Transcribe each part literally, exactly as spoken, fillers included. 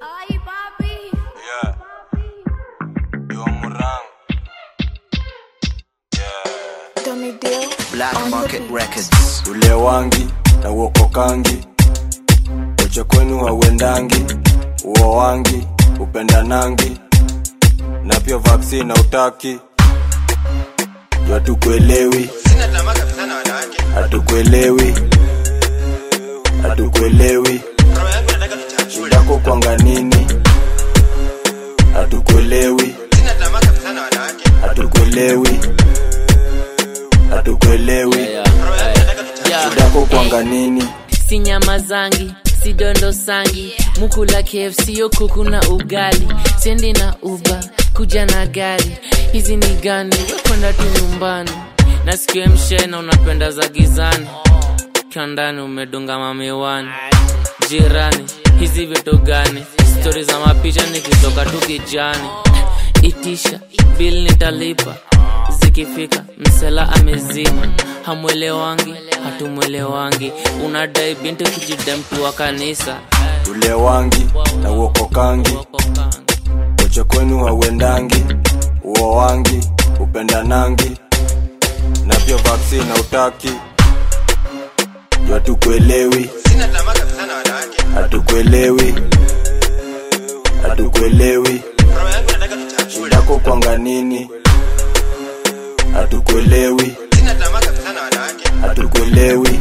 Ay, papi. Yeah. Yo Murang. Yeah. Tommy Deal. Black Market Records. Ule wangi na uoko kangi, kocha kwenu hauendangi. Uo wangi upenda nangi, na pia vaccine na utaki. Yo hatukuelewi, sina tamaa kabisa na wanawake. Hatukuelewi, hatukuelewi. Roho yangu nataka tuchachule. Yako kwanga nini? Hatukuelewi, Sina tamaa kabisa na wanawake. hatukuelewi, hatukuelewi. Roho yangu nataka tuchachule. Yako kwanga nini? Si nyama zangi, si dondo sangi, mukula K F C yo kuku na ugali, sendi na Uber, kuja na gari. Hizi ni gani? Wekwenda tu nyumbani. Nasikia mshena unapenda za gizani, kiandani umedunga mamiwani. Jirani, hizi vitu gani? Story za mapicha nikitoka tu kijani. Itisha, bill nitalipa, zikifika msela amezima. Hamwelewangi, hatumwelewangi. Unadai binti kijida mtu wa kanisa. Ule wangi na uoko kangi, kocha kwenu hauendangi. Uo wangi upenda nangi, na pia vaccine na utaki. Yo hatukuelewi, Sina tamaa kabisa na wanawake. hatukuelewi, hatukuelewi. Roho yangu nataka tuchachule. Yako kwanga nini? Hatukuelewi, Sina tamaa kabisa na wanawake. hatukuelewi,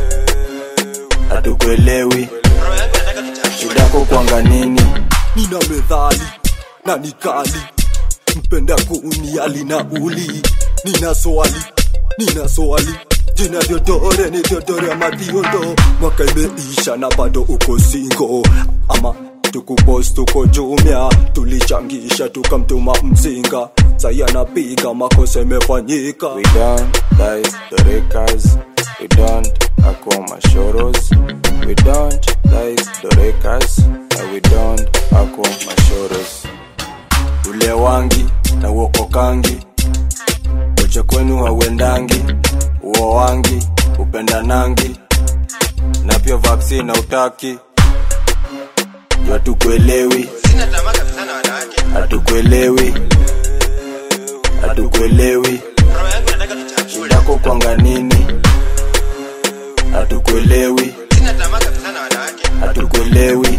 hatukuelewi. Roho yangu nataka tuchachule. Yako kwanga nini? Nina medhali na nikali, mpenda kuuniali na uli. Nina swali, nina swali, jina Diodore ni Diodore ama Diodo. Mwaka imeisha na bado uko single, ama tukupost tuko jumia. Tulichangisha tukamtuma mzinga, saya napiga makosa imefanyika. We don't like the rekas, we don't ako mashoros. We don't like the rekas, and we don't ako mashoros. Ule wangi na uoko kangi, kocha kwenu hauendangi. Uo wangi upenda nangi, na pia vaccine na utaki. Yo hatukuelewi, Sina tamaa kabisa na wanawake. hatukuelewi, hatukuelewi. Roho yangu nataka tuchachule. Yako kwanga nini? Hatukuelewi, Sina tamaa kabisa na wanawake. hatukuelewi,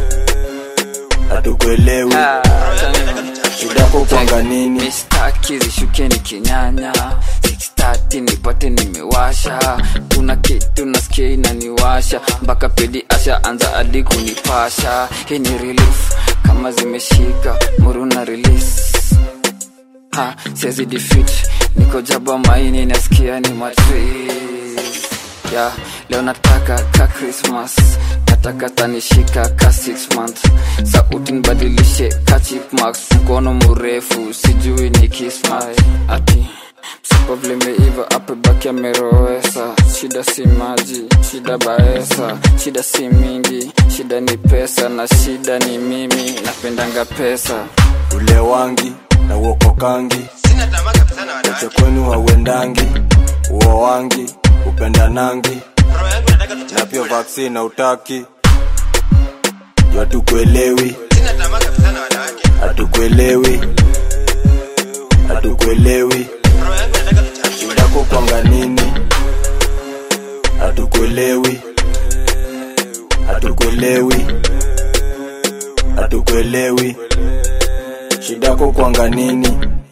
hatukuelewi. Roho yangu nataka tuchachule. Yako kwanga nini? Mistaki zishukeni kinyanya, six thirty nipate nimewasha. Kuna kitu nasikia inaniwasha, mpaka pedi asha anza adi kunipasha. Hii ni relief, kama zimeshika muruna release. Ha, siezi defeat, niko jaba maini nasikia ni matriz. Yeah, leo nataka ka Christmas, nataka tanishika ka six months. Sauti nibadilishe ka chipmarks, mkono mrefu sijui ni kismai. Ati msipa vile meiva ape baki amerowesa. Shida si maji, shida baesa. Shida si mingi, shida ni pesa. Na shida ni mimi, napendanga pesa. Ule wangi na uoko kangi, Sina tamaa kabisa na kocha wanawake. kwenu hauendangi. Uo wangi upenda nangi, Roho yangu nataka na pia tuchachule. vaccine na utaki. Yo hatukuelewi, Sina tamaa kabisa na wanawake. hatukuelewi, hatukuelewi. Roho yangu nataka tuchachule. Yako kwanga nini? Hatukuelewi, hatukuelewi, hatukuelewi. Shida yako kwanga nini?